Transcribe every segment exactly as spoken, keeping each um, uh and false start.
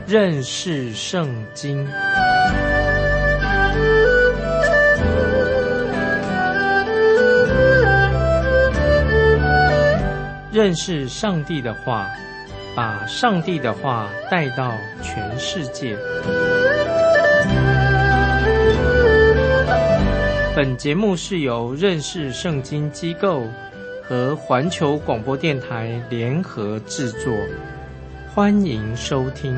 认识圣经。认识上帝的话，把上帝的话带到全世界。本节目是由认识圣经机构和环球广播电台联合制作，欢迎收听。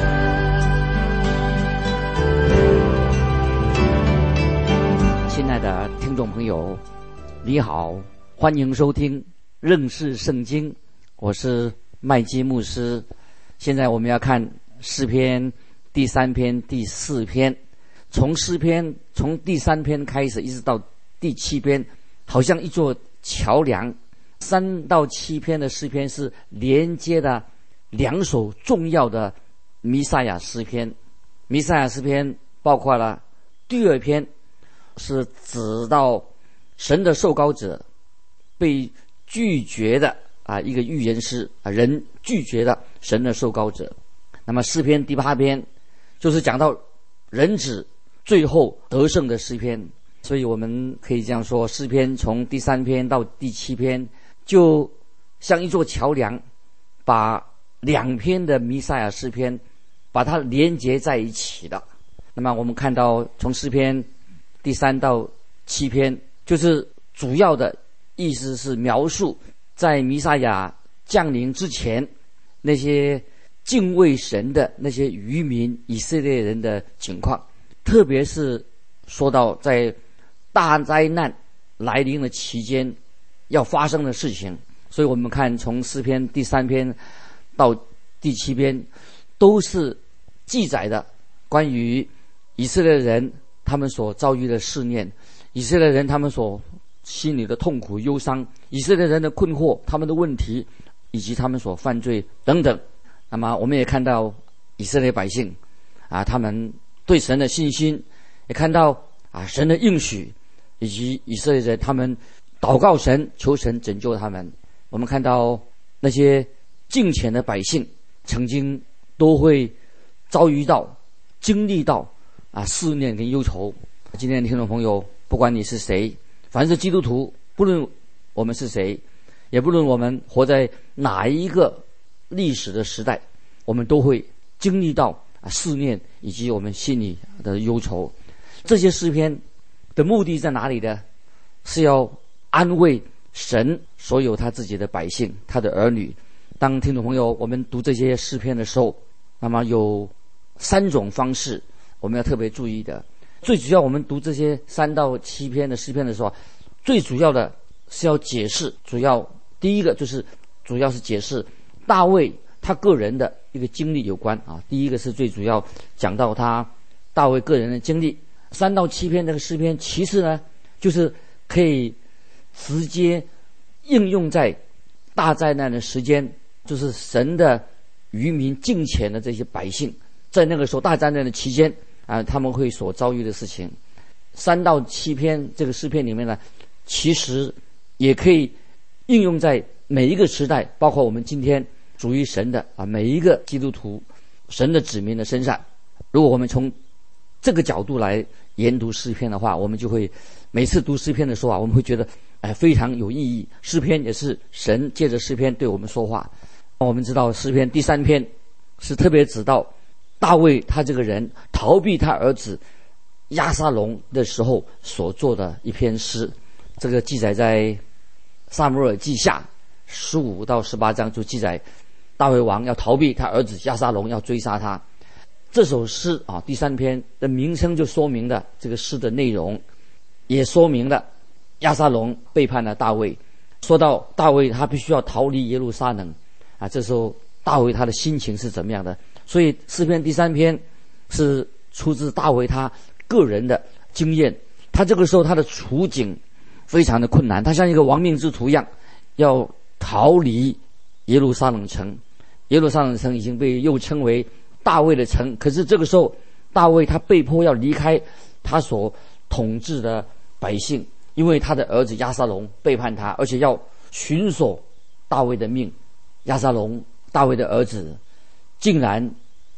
亲爱的听众朋友，你好，欢迎收听认识圣经，我是麦基牧师。现在我们要看诗篇第三篇、第四篇。从诗篇从第三篇开始，一直到第七篇，好像一座桥梁。三到七篇的诗篇是连接的两首重要的弥赛亚诗篇。弥赛亚诗篇包括了第二篇，是指到神的受膏者被拒绝的啊，一个预言师啊，人拒绝了神的受膏者。那么诗篇第八篇就是讲到人子最后得胜的诗篇。所以我们可以这样说，诗篇从第三篇到第七篇就像一座桥梁，把两篇的弥赛亚诗篇把它连接在一起的。那么我们看到从诗篇第三到七篇，就是主要的意思是描述在弥赛亚降临之前，那些敬畏神的那些渔民以色列人的情况，特别是说到在大灾难来临的期间要发生的事情。所以我们看从诗篇第三篇到第七篇，都是记载的关于以色列人他们所遭遇的试炼，以色列人他们所心里的痛苦忧伤，以色列人的困惑，他们的问题，以及他们所犯罪等等。那么我们也看到以色列百姓啊，他们对神的信心，也看到啊神的应许，以及以色列人他们祷告神，求神拯救他们。我们看到那些敬虔的百姓曾经都会遭遇到经历到啊试炼跟忧愁。今天的听众朋友，不管你是谁，凡是基督徒，不论我们是谁，也不论我们活在哪一个历史的时代，我们都会经历到啊试炼以及我们心里的忧愁。这些诗篇的目的在哪里呢？是要安慰神所有他自己的百姓，他的儿女。当听众朋友我们读这些诗篇的时候，那么有三种方式我们要特别注意的。最主要我们读这些三到七篇的诗篇的时候，最主要的是要解释，主要第一个就是主要是解释大卫他个人的一个经历有关啊。第一个是最主要讲到他大卫个人的经历。三到七篇这个诗篇，其次呢就是可以直接应用在大灾难的时间，就是神的渔民敬虔的这些百姓，在那个时候大灾难的期间啊，他们会所遭遇的事情。三到七篇这个诗篇里面呢，其实也可以应用在每一个时代，包括我们今天属于神的啊每一个基督徒神的子民的身上。如果我们从这个角度来研读诗篇的话，我们就会每次读诗篇的时候啊，我们会觉得哎非常有意义。诗篇也是神借着诗篇对我们说话。我们知道诗篇第三篇是特别指到大卫他这个人逃避他儿子押沙龙的时候所做的一篇诗。这个记载在撒母耳记下十五到十八章，就记载大卫王要逃避他儿子押沙龙，要追杀他。这首诗啊，第三篇的名称就说明了这个诗的内容，也说明了押沙龙背叛了大卫。说到大卫他必须要逃离耶路撒冷啊，这时候大卫他的心情是怎么样的？所以诗篇第三篇是出自大卫他个人的经验。他这个时候他的处境非常的困难，他像一个亡命之徒一样，要逃离耶路撒冷城。耶路撒冷城已经被又称为大卫的城，可是这个时候大卫他被迫要离开他所统治的百姓，因为他的儿子押沙龙背叛他，而且要寻索大卫的命。押沙龙大卫的儿子竟然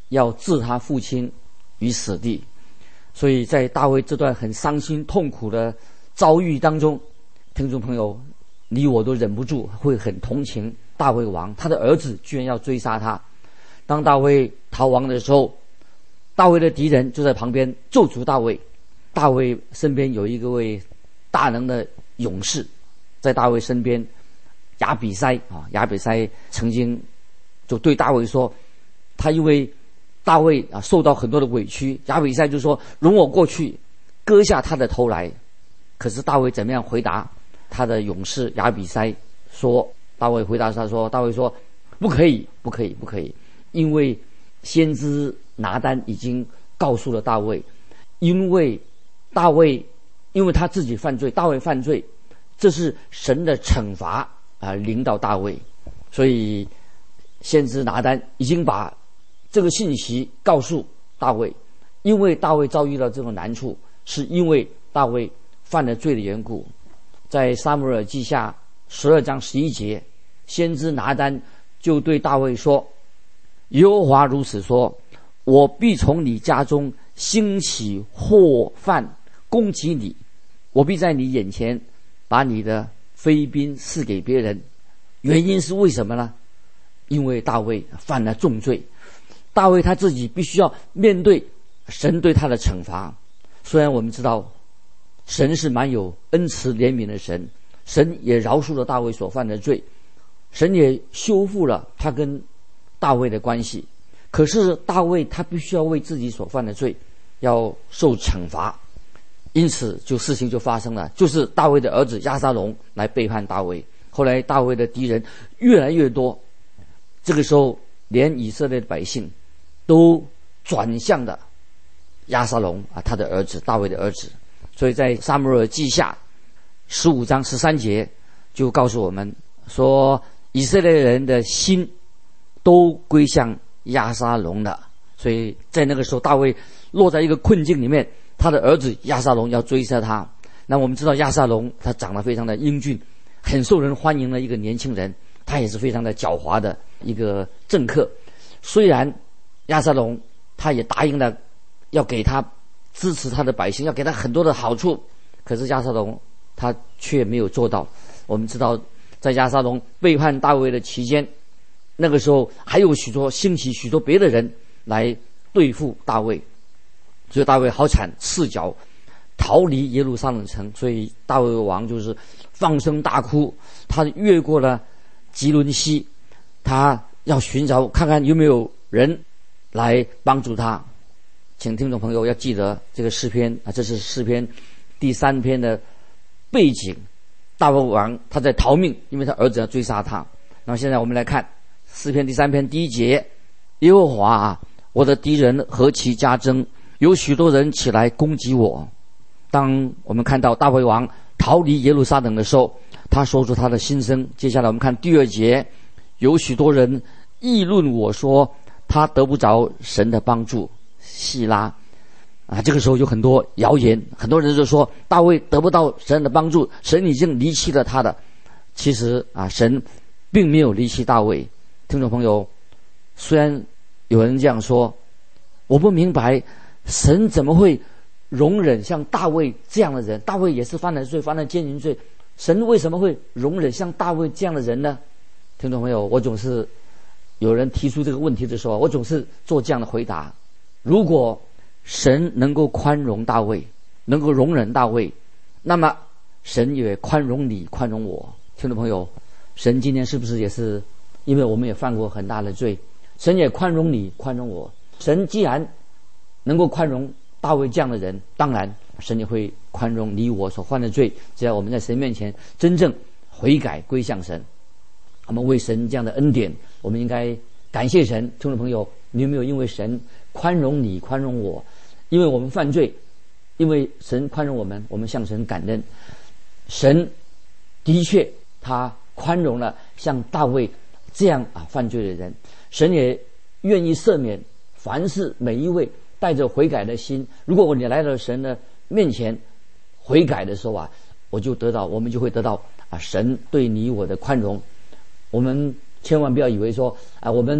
要置他父亲于死地。所以在大卫这段很伤心痛苦的遭遇当中，听众朋友，你我都忍不住会很同情大卫王，他的儿子居然要追杀他。当大卫逃亡的时候，大卫的敌人就在旁边咒诅大卫。大卫身边有一个位大能的勇士，在大卫身边，亚比筛啊，亚比筛曾经就对大卫说，他因为大卫啊受到很多的委屈，亚比筛就说容我过去割下他的头来。可是大卫怎么样回答他的勇士亚比筛说，大卫回答他说，大卫说不可以不可以不可以，因为先知拿单已经告诉了大卫，因为大卫因为他自己犯罪，大卫犯罪，这是神的惩罚啊，临到大卫。所以先知拿单已经把这个信息告诉大卫，因为大卫遭遇到这种难处，是因为大卫犯了罪的缘故。在撒母耳记下十二章十一节，先知拿单就对大卫说，耶和华如此说，我必从你家中兴起祸患攻击你，我必在你眼前把你的妃嫔赐给别人。原因是为什么呢？因为大卫犯了重罪，大卫他自己必须要面对神对他的惩罚。虽然我们知道神是蛮有恩慈怜悯的神，神也饶恕了大卫所犯的罪，神也修复了他跟大卫的关系，可是大卫他必须要为自己所犯的罪要受惩罚。因此就事情就发生了，就是大卫的儿子押沙龙来背叛大卫。后来大卫的敌人越来越多，这个时候连以色列的百姓都转向了押沙龙啊，他的儿子大卫的儿子。所以在撒母耳记下十五章十三节就告诉我们说，以色列人的心都归向押沙龙了。所以在那个时候大卫落在一个困境里面，他的儿子押沙龙要追杀他。那我们知道押沙龙他长得非常的英俊，很受人欢迎的一个年轻人，他也是非常的狡猾的一个政客。虽然押沙龙他也答应了要给他支持他的百姓，要给他很多的好处，可是押沙龙他却没有做到。我们知道在押沙龙背叛大卫的期间，那个时候还有许多兴起许多别的人来对付大卫，所以大卫好惨，赤脚逃离耶路撒冷城。所以大卫王就是放声大哭，他越过了吉伦西，他要寻找看看有没有人来帮助他。请听众朋友要记得这个诗篇啊，这是诗篇第三篇的背景。大卫王他在逃命，因为他儿子要追杀他。那么现在我们来看诗篇第三篇第一节，耶和华啊，我的敌人何其加增，有许多人起来攻击我。当我们看到大卫王逃离耶路撒冷的时候，他说出他的心声。接下来我们看第二节，有许多人议论我说，他得不着神的帮助。细拉啊，这个时候有很多谣言，很多人就说大卫得不到神的帮助，神已经离弃了他的。其实啊，神并没有离弃大卫。听众朋友，虽然有人这样说，我不明白神怎么会容忍像大卫这样的人。大卫也是犯了罪，犯了奸淫罪，神为什么会容忍像大卫这样的人呢？听众朋友，我总是有人提出这个问题的时候，我总是做这样的回答：如果神能够宽容大卫，能够容忍大卫，那么神也宽容你，宽容我。听众朋友，神今天是不是也是因为我们也犯过很大的罪，神也宽容你，宽容我。神既然能够宽容大卫这样的人，当然神也会宽容你我所犯的罪，只要我们在神面前真正悔改归向神。我们为神这样的恩典，我们应该感谢神。听众朋友，你有没有因为神宽容你，宽容我，因为我们犯罪，因为神宽容我们，我们向神感恩。神的确他宽容了像大卫这样啊犯罪的人，神也愿意赦免凡是每一位带着悔改的心。如果你来到神的面前悔改的时候啊，我就得到我们就会得到啊神对你我的宽容。我们千万不要以为说啊我们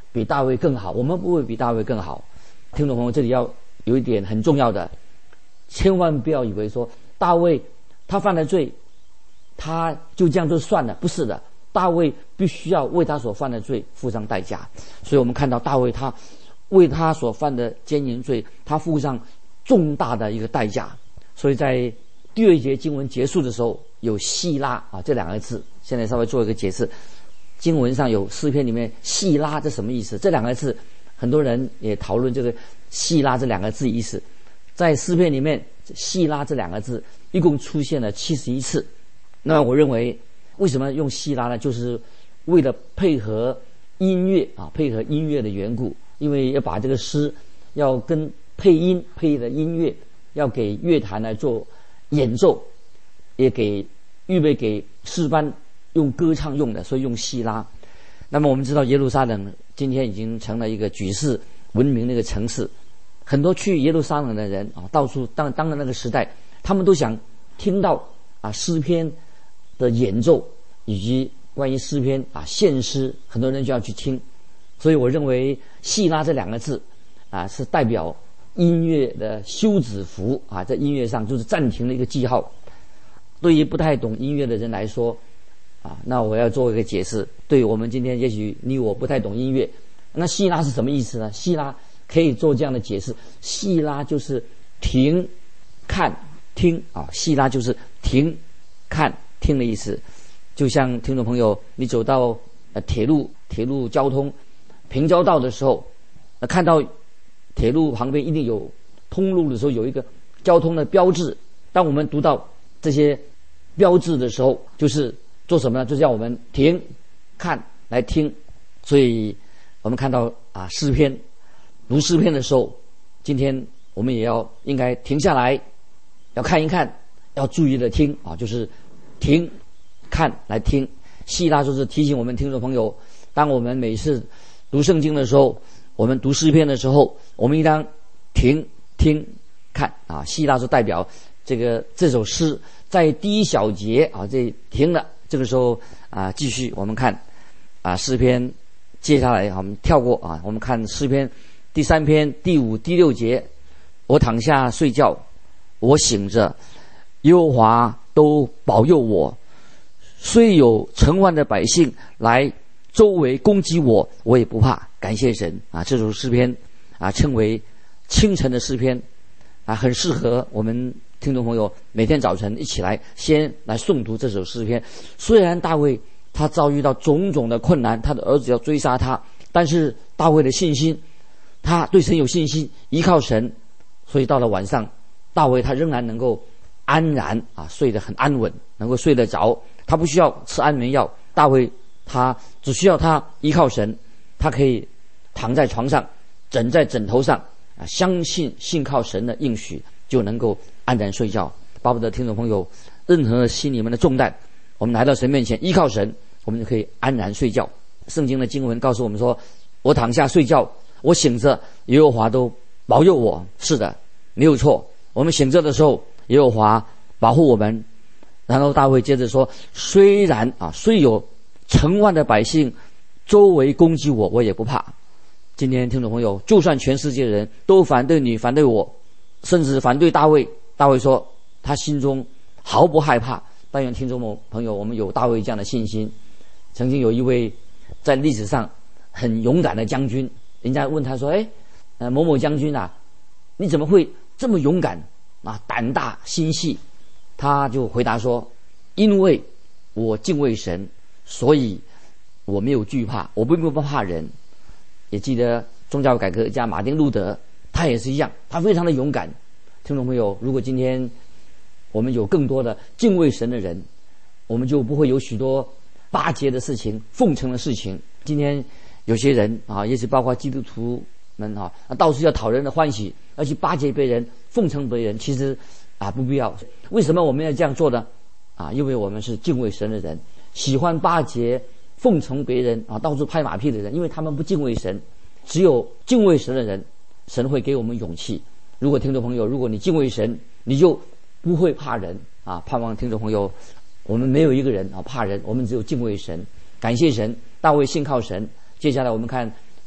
比大卫更好，我们不会比大卫更好。听众朋友，这里要有一点很重要的，千万不要以为说大卫他犯了罪，他就这样就算了，不是的，大卫必须要为他所犯的罪付上代价。所以我们看到大卫他为他所犯的奸淫罪，他付上重大的一个代价。所以在第二节经文结束的时候，有细拉啊这两个字，现在稍微做一个解释。经文上有诗篇里面细拉，这什么意思？这两个字很多人也讨论这个细拉这两个字意思。在诗篇里面细拉这两个字一共出现了七十一次。那我认为为什么用细拉呢？就是为了配合音乐啊，配合音乐的缘故，因为要把这个诗要跟配音配的音乐要给乐坛来做演奏，也给预备给诗班用歌唱用的，所以用细拉。那么我们知道耶路撒冷今天已经成了一个举世闻名的一个城市，很多去耶路撒冷的人啊，到处当当的那个时代，他们都想听到啊诗篇的演奏，以及关于诗篇啊献诗，很多人就要去听。所以我认为细拉这两个字啊是代表音乐的休止符啊，在音乐上就是暂停的一个记号。对于不太懂音乐的人来说啊，那我要做一个解释。对我们今天也许你我不太懂音乐，那细拉是什么意思呢？细拉可以做这样的解释，细拉就是停、看、听啊，细拉就是停、看、听的意思。就像听众朋友，你走到呃铁路铁路交通平交道的时候，呃看到铁路旁边一定有通路的时候有一个交通的标志，当我们读到这些标志的时候，就是做什么呢？就是要我们停、看、来听。所以我们看到啊诗篇，读诗篇的时候，今天我们也要应该停下来，要看一看，要注意的听啊，就是停、看、来听。细拉就是提醒我们听众朋友，当我们每次读圣经的时候，我们读诗篇的时候，我们应当停、听、看啊。细拉是代表这个这首诗在第一小节啊，这停了，这个时候啊，继续我们看啊诗篇，接下来我们跳过啊，我们看诗篇第三篇第五、第六节。我躺下睡觉，我醒着，耶和华都保佑我。虽有成万的百姓来周围攻击我，我也不怕。感谢神啊！这首诗篇啊，称为清晨的诗篇啊，很适合我们听众朋友每天早晨一起来先来诵读这首诗篇。虽然大卫他遭遇到种种的困难，他的儿子要追杀他，但是大卫的信心，他对神有信心，依靠神，所以到了晚上，大卫他仍然能够安然啊睡得很安稳，能够睡得着，他不需要吃安眠药。大卫他只需要他依靠神，他可以躺在床上，枕在枕头上啊，相信信靠神的应许，就能够安然睡觉。巴不得听众朋友，任何心里面的重担，我们来到神面前依靠神，我们就可以安然睡觉。圣经的经文告诉我们说，我躺下睡觉，我醒着，耶和华都保佑我。是的，没有错，我们醒着的时候，耶和华保护我们。然后大卫接着说，虽然啊，虽有成万的百姓周围攻击我，我也不怕。今天听众朋友，就算全世界的人都反对你，反对我，甚至反对大卫，大卫说他心中毫不害怕。但愿听众朋友，我们有大卫这样的信心。曾经有一位在历史上很勇敢的将军，人家问他说，哎，呃，某某将军啊，你怎么会这么勇敢啊，胆大心细？他就回答说，因为我敬畏神，所以我没有惧怕，我并不怕人。也记得宗教改革家马丁路德，他也是一样，他非常的勇敢。听众朋友，如果今天我们有更多的敬畏神的人，我们就不会有许多巴结的事情、奉承的事情。今天有些人啊，也是包括基督徒们啊，到处要讨人的欢喜，要去巴结别人、奉承别人，其实啊不必要。为什么我们要这样做呢？啊，因为我们是敬畏神的人，喜欢巴结、奉承别人啊，到处拍马屁的人，因为他们不敬畏神。只有敬畏神的人，神会给我们勇气。如果听众朋友，如果你敬畏神，你就不会怕人啊！盼望听众朋友，我们没有一个人啊怕人，我们只有敬畏神。感谢神，大卫信靠神。接下来我们看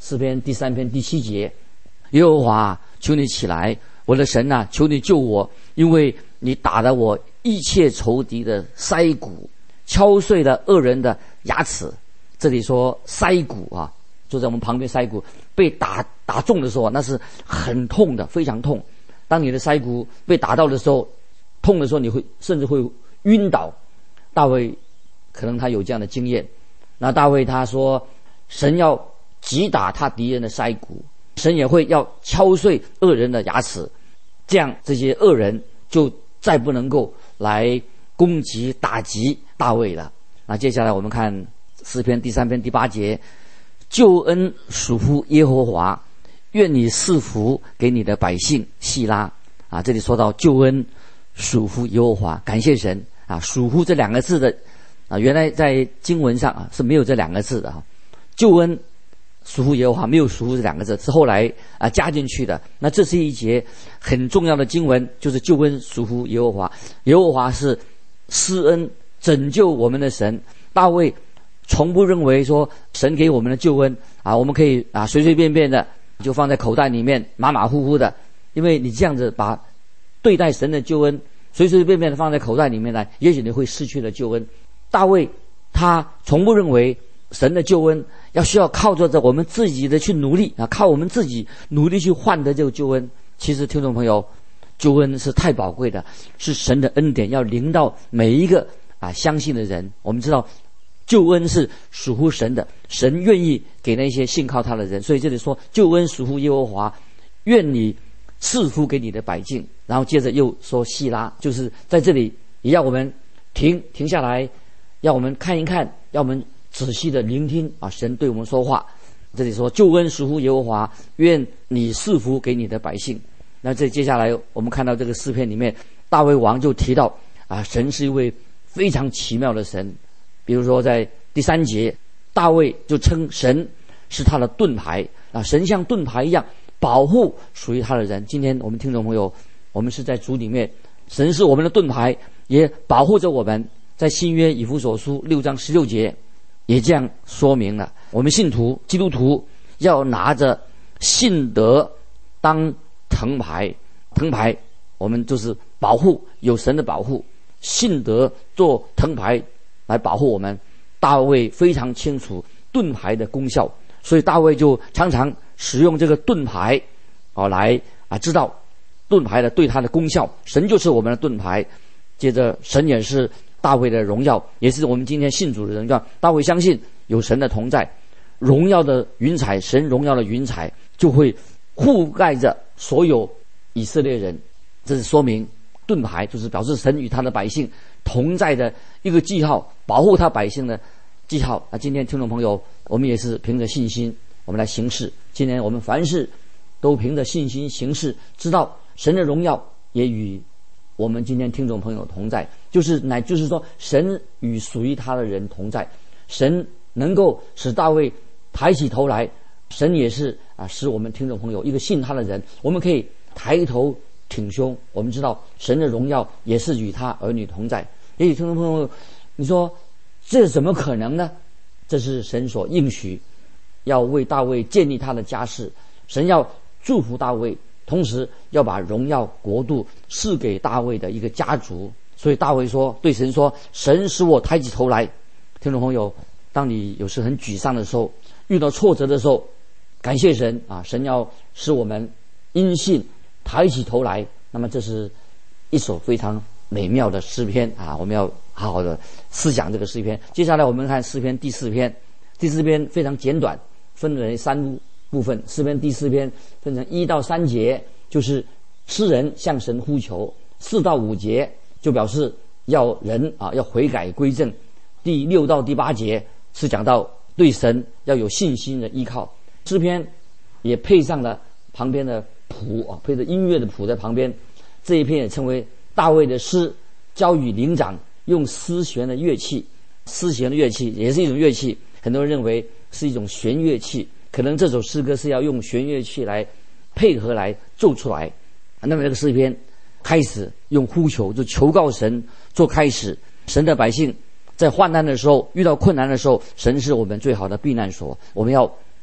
诗篇第三篇第七节，耶和华，求你起来，我的神啊，求你救我，因为你打了我一切仇敌的腮骨，敲碎了恶人的牙齿。这里说腮骨啊，就在我们旁边，腮骨被打打中的时候，那是很痛的，非常痛。当你的腮骨被打到的时候，痛的时候，你会甚至会晕倒。大卫可能他有这样的经验。那大卫他说，神要击打他敌人的腮骨，神也会要敲碎恶人的牙齿，这样这些恶人就再不能够来攻击打击大卫了。那接下来我们看诗篇第三篇第八节，救恩属乎耶和华，愿你赐福给你的百姓细拉。啊，这里说到救恩属乎耶和华，感谢神啊！属乎这两个字的啊，原来在经文上啊是没有这两个字的啊。救恩属乎耶和华，没有属乎这两个字，是后来啊加进去的。那这是一节很重要的经文，就是救恩属乎耶和华。耶和华是施恩拯救我们的神。大卫从不认为说神给我们的救恩啊，我们可以啊随随便便的就放在口袋里面，马马虎虎的。因为你这样子把对待神的救恩随随便便的放在口袋里面来，也许你会失去了救恩。大卫他从不认为神的救恩要需要靠着我们自己的去努力啊，靠我们自己努力去换得这个救恩。其实听众朋友，救恩是太宝贵的，是神的恩典要临到每一个啊相信的人。我们知道救恩是属乎神的，神愿意给那些信靠他的人。所以这里说救恩属乎耶和华，愿你赐福给你的百姓。然后接着又说细拉，就是在这里也要我们停停下来，要我们看一看，要我们仔细的聆听啊，神对我们说话。这里说救恩属乎耶和华，愿你赐福给你的百姓。那这接下来我们看到这个诗篇里面，大卫王就提到啊，神是一位非常奇妙的神。比如说在第三节，大卫就称神是他的盾牌啊，神像盾牌一样保护属于他的人。今天我们听众朋友，我们是在主里面，神是我们的盾牌，也保护着我们。在新约以弗所书六章十六节也这样说明了，我们信徒基督徒要拿着信德当藤牌，藤牌我们就是保护，有神的保护，信德做藤牌来保护我们。大卫非常清楚盾牌的功效，所以大卫就常常使用这个盾牌啊来啊知道盾牌的对他的功效。神就是我们的盾牌。接着神也是大卫的荣耀，也是我们今天信主的人。大卫相信有神的同在，荣耀的云彩，神荣耀的云彩就会覆盖着所有以色列人。这是说明盾牌就是表示神与他的百姓同在的一个记号，保护他百姓的记号。那今天听众朋友，我们也是凭着信心我们来行事。今天我们凡事都凭着信心行事，知道神的荣耀也与我们今天听众朋友同在，就是乃就是说神与属于他的人同在。神能够使大卫抬起头来，神也是啊使我们听众朋友一个信他的人，我们可以抬头挺胸。我们知道神的荣耀也是与他儿女同在。也许听众朋友你说这怎么可能呢？这是神所应许要为大卫建立他的家室，神要祝福大卫，同时要把荣耀国度赐给大卫的一个家族。所以大卫说，对神说，神使我抬起头来。听众朋友，当你有时很沮丧的时候，遇到挫折的时候，感谢神啊，神要使我们因信抬起头来。那么这是一首非常美妙的诗篇啊，我们要好好的思想这个诗篇。接下来我们看诗篇第四篇。第四篇非常简短，分为三部分。诗篇第四篇分成一到三节，就是诗人向神呼求；四到五节就表示要人啊要悔改归正；第六到第八节是讲到对神要有信心的依靠。诗篇也配上了旁边的谱啊，配着音乐的谱在旁边。这一篇也称为大卫的诗，交与灵长，用丝弦的乐器。丝弦的乐器也是一种乐器，很多人认为是一种弦乐器，可能这首诗歌是要用弦乐器来配合来奏出来。那么这个诗篇开始用呼求，就求告神做开始。神的百姓在患难的时候，遇到困难的时候，神是我们最好的避难所，我们要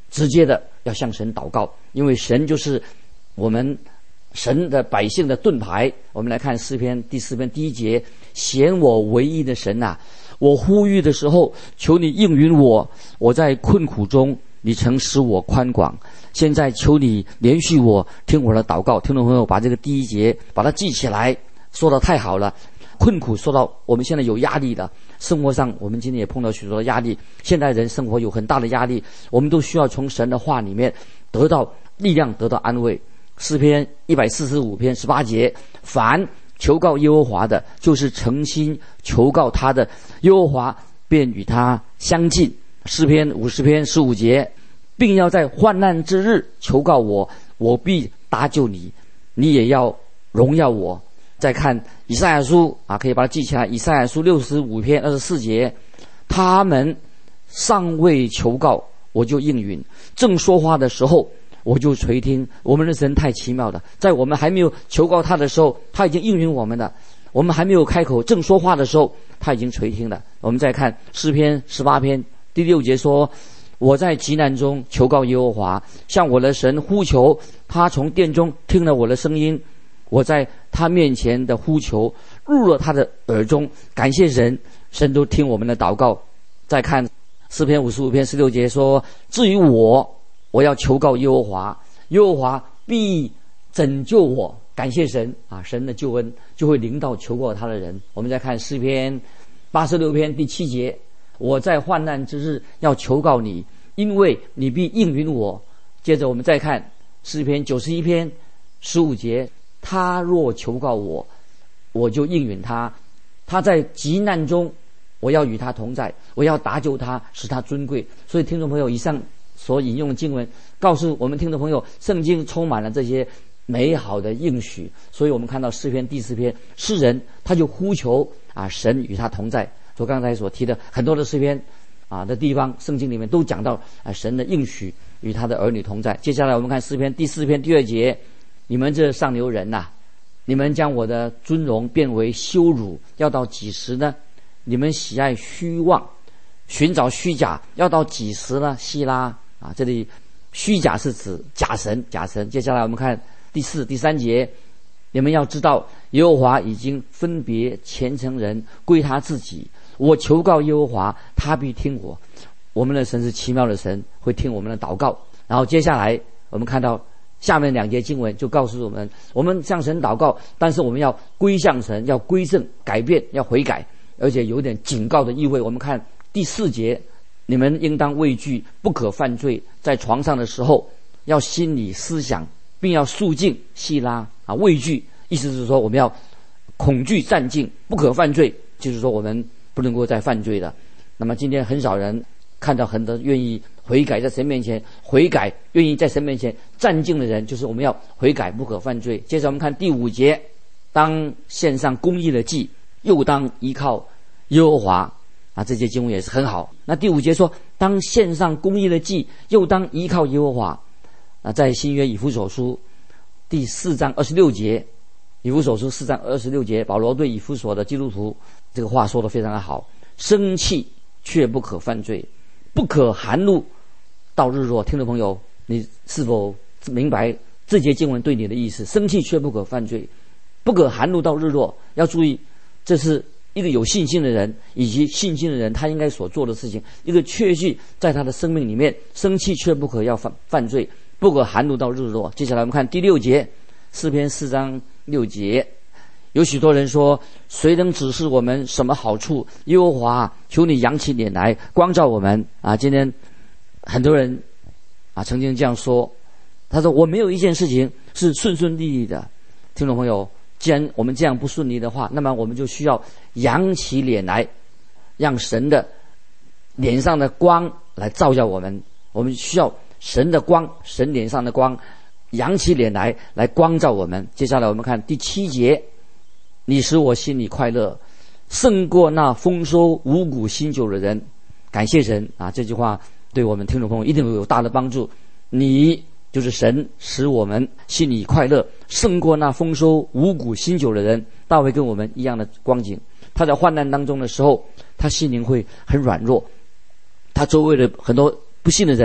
直接的要向神祷告，因为神就是我们神的百姓的盾牌。我们来看诗篇第四篇第一节，显我唯一的神啊，我呼吁的时候，求你应允我，我在困苦中，你曾使我宽广，现在求你连续我，听我的祷告。听众朋友，把这个第一节把它记起来，说得太好了。困苦说到我们现在有压力的生活上，我们今天也碰到许多的压力，现代人生活有很大的压力，我们都需要从神的话里面得到力量，得到安慰。诗篇一百四十五篇十八节，凡求告耶和华的，就是诚心求告他的，耶和华便与他相近。诗篇五十篇十五节，并要在患难之日求告我，我必搭救你，你也要荣耀我。再看以赛亚书啊，可以把它记起来。以赛亚书六十五篇二十四节，他们尚未求告，我就应允；正说话的时候，我就垂听。我们的神太奇妙了，在我们还没有求告他的时候，他已经应允我们了；我们还没有开口正说话的时候，他已经垂听了。我们再看诗篇十八篇第六节说，我在急难中求告耶和华，向我的神呼求，他从殿中听了我的声音，我在他面前的呼求入了他的耳中。感谢神，神都听我们的祷告。再看诗篇五十五篇十六节说，至于我，我要求告耶和华，耶和华必拯救我。感谢神啊，神的救恩就会临到求告他的人。我们再看诗篇八十六篇第七节，我在患难之日要求告你，因为你必应允我。接着我们再看诗篇九十一篇十五节，他若求告我，我就应允他，他在急难中，我要与他同在，我要搭救他，使他尊贵。所以听众朋友，以上所引用的经文告诉我们听众朋友，圣经充满了这些美好的应许。所以我们看到诗篇第四篇，诗人他就呼求啊，神与他同在。所刚才所提的很多的诗篇啊的地方，圣经里面都讲到啊神的应许与他的儿女同在。接下来我们看诗篇第四篇第二节，你们这上流人呐、啊，你们将我的尊荣变为羞辱，要到几时呢？你们喜爱虚妄，寻找虚假，要到几时呢？希拉啊，这里虚假是指假神，假神。接下来我们看第四、第三节，你们要知道，耶和华已经分别虔诚人归他自己。我求告耶和华，他必听我。我们的神是奇妙的神，会听我们的祷告。然后接下来我们看到下面两节经文就告诉我们，我们向神祷告，但是我们要归向神，要归正、改变，要悔改，而且有点警告的意味。我们看第四节，你们应当畏惧，不可犯罪，在床上的时候要心里思想，并要肃静。细拉啊，畏惧意思是说我们要恐惧战兢，不可犯罪，就是说我们不能够再犯罪了。那么今天很少人看到很多愿意悔改，在神面前悔改，愿意在神面前战兢的人，就是我们要悔改，不可犯罪。接着我们看第五节，当献上公义的祭，又当依靠耶和华啊，这节经文也是很好。那第五节说，当献上公义的祭，又当依靠耶和华啊，在新约以弗所书第四章二十六节，以弗所书四章二十六节，保罗对以弗所的基督徒这个话说得非常的好，生气却不可犯罪，不可含怒到日落。听众朋友，你是否明白这节经文对你的意思？生气却不可犯罪，不可含怒到日落。要注意，这是一个有信心的人以及信心的人他应该所做的事情，一个确据在他的生命里面，生气却不可要犯犯罪，不可含怒到日落。接下来我们看第六节，诗篇四章六节，有许多人说，谁能指示我们什么好处？耶和华，求你扬起脸来光照我们啊！今天很多人啊曾经这样说，他说我没有一件事情是顺顺利利的。听众朋友，既然我们这样不顺利的话，那么我们就需要扬起脸来，让神的脸上的光来照耀我们。我们需要神的光，神脸上的光，扬起脸来来光照我们。接下来我们看第七节，你使我心里快乐，胜过那丰收五谷新酒的人。感谢神啊！这句话对我们听众朋友一定有大的帮助。你就是神，使我们心里快乐，胜过那丰收五谷新酒的人。大卫跟我们一样的光景，他在患难当中的时候，他心灵会很软弱，他周围的很多不信的人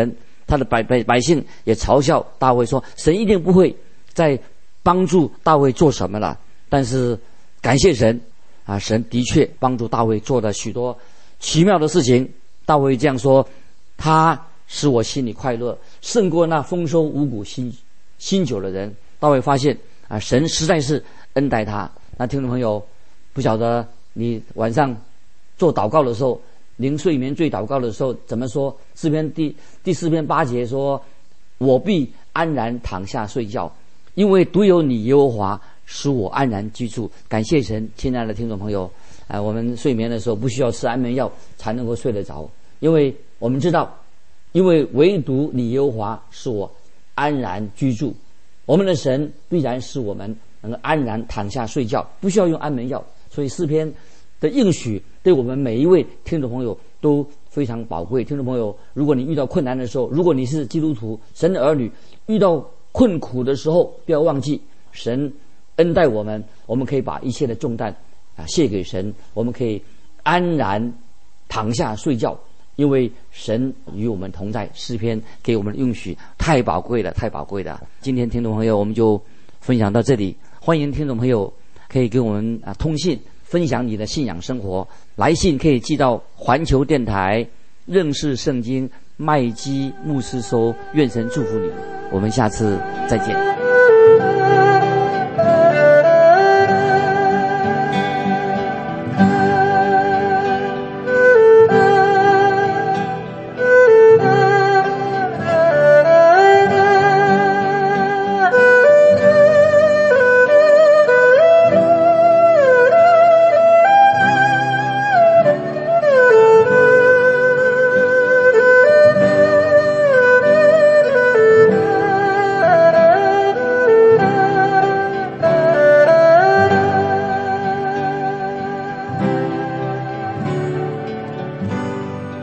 他的百百百姓也嘲笑大卫说，神一定不会再帮助大卫做什么了。但是感谢神啊，神的确帮助大卫做了许多奇妙的事情。大卫这样说，他使我心里快乐，胜过那丰收五谷新新酒的人。大卫发现啊，神实在是恩待他。那听众朋友，不晓得你晚上做祷告的时候，临睡眠最祷告的时候怎么说？诗篇第第四篇八节说，我必安然躺下睡觉，因为独有你耶和华使我安然居住。感谢神。亲爱的听众朋友，呃，我们睡眠的时候不需要吃安眠药才能够睡得着，因为我们知道，因为唯独你耶和华使我安然居住，我们的神必然使我们能够安然躺下睡觉，不需要用安眠药。所以诗篇的应许对我们每一位听众朋友都非常宝贵。听众朋友，如果你遇到困难的时候，如果你是基督徒神的儿女，遇到困苦的时候，不要忘记神恩待我们，我们可以把一切的重担啊卸给神，我们可以安然躺下睡觉，因为神与我们同在。诗篇给我们的应许太宝贵了，太宝贵了。今天听众朋友，我们就分享到这里。欢迎听众朋友可以跟我们啊通信，分享你的信仰生活。来信可以寄到环球电台认识圣经麦基牧师收。愿神祝福你，我们下次再见。